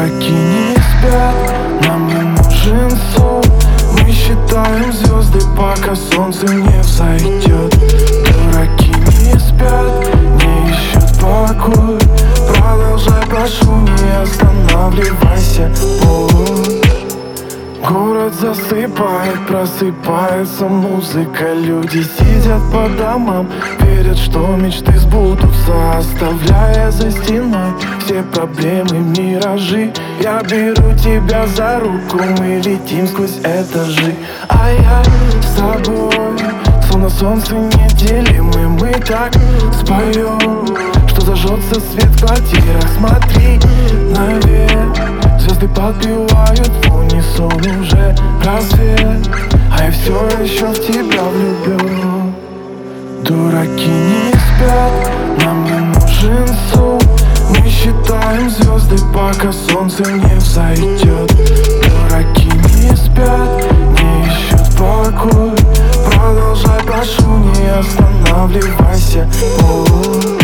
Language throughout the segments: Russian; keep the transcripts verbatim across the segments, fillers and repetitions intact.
Дураки не спят, нам не нужен сон. Мы считаем звезды, пока солнце не взойдет. Дураки не спят, не ищут покой. Продолжай, прошу, не останавливайся. Ой. Город засыпает, просыпается музыка. Люди сидят по домам, верят, что мечты сбудутся, оставляя за стеной все проблемы, миражи. Я беру тебя за руку, мы летим сквозь этажи. А я с тобой, словно солнце неделимы. Мы так споем, что зажжется свет в квартирах. Смотри наверх, звезды подпевают в унисон уже рассвет, а я все еще в тебя влюблен. Дураки не спят, нам не нужен сон. Мы считаем звезды, пока солнце не взойдет. Дураки не спят, не ищут покой. Продолжай, прошу, не останавливайся. Ой.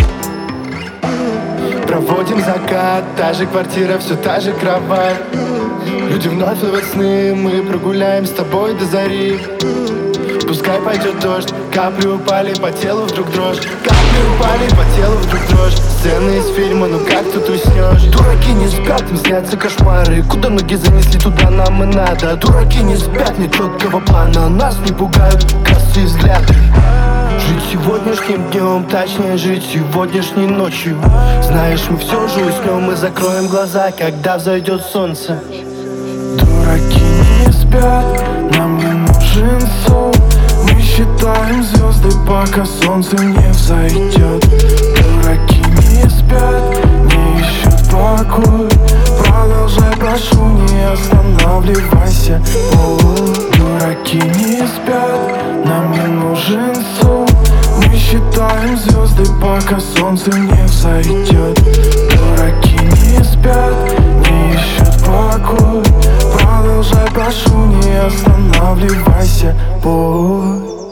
Проводим закат, та же квартира, все та же кровать. Люди вновь ловят сны, мы прогуляем с тобой до зари. Пускай пойдет дождь, капли упали по телу, вдруг дрожь. Капли упали по телу, вдруг дрожь. Сцены из фильма, ну как тут уснешь? Дураки не спят, им снятся кошмары. Куда ноги занесли, туда нам и надо. Дураки не спят, нет четкого плана. Нас не пугают косые взгляды. Жить сегодняшним днем, точнее жить сегодняшней ночью. Знаешь, мы все же уснем и закроем глаза, когда взойдет солнце. Дураки не спят, нам не нужен сон. Мы считаем звезды, пока солнце не взойдет. Дураки не спят, не ищут покой. Продолжай, прошу, не останавливайся. Ой. Дураки не спят, нам не нужен сон. Мы считаем звезды, пока солнце не взойдет. Дураки не спят, не ищут покой. Продолжай, прошу, не останавливайся. Ой.